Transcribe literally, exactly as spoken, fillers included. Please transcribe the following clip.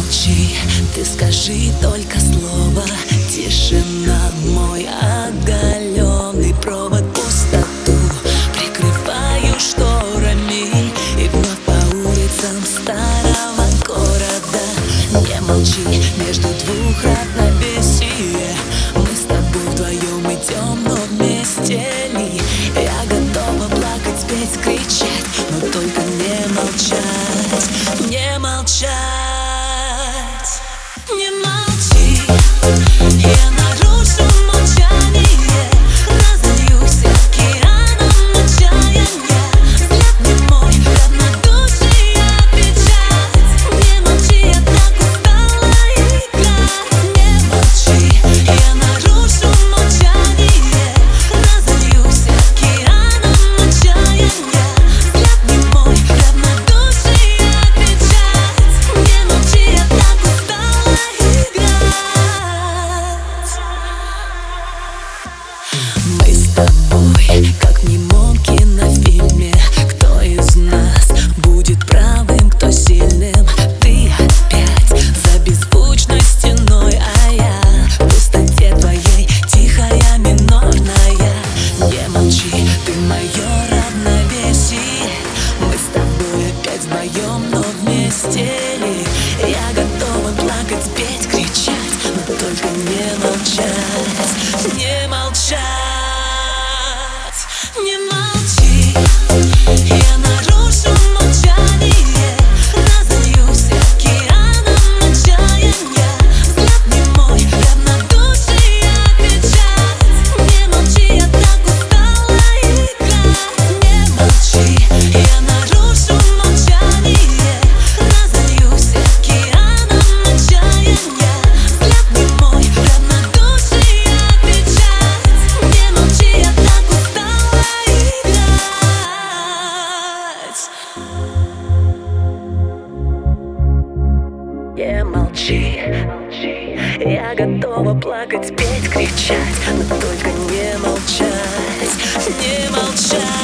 молчи, ты скажи только слово. Тишина, мой оголенный провод, пустоту прикрываю шторами. И вновь по улицам старого города. Не молчи, между двух равновесие. Мы с тобой вдвоем идем, но вместе ли? Я готова плакать, петь, кричать, но только не молчать, не молчать. Не молчи, я нарушу молчание, разольюсь океаном отчаяния. Взгляд не мой, равнодушие печать. Не молчи, я так устала играть. Не молчи, я нарушу молчание, разольюсь океаном отчаяния. Взгляд не мой, равнодушие печать. Не молчи, я так устала играть. Мы с тобой, как в немом кинофильме. Кто из нас будет правым, кто сильным? Ты опять за беззвучной стеной, а я в пустоте твоей, тихая, минорная. Не молчи, ты мое равновесие. Мы с тобой опять вдвоем, но вместе ли? Я готова плакать, петь, кричать, но только не молчать, не молчать. Не молчи, я нарушу молчание, разольюсь океаном отчаяния. Взгляд не мой, равнодушие печать. Не молчи, я так устала играть. Не молчи, я нарушу молчание, разольюсь океаном отчаяния. Взгляд не мой, равнодушие печать. Не молчи, я так устала играть. Не молчи, я готова плакать, петь, кричать, но только не молчать, не молчать.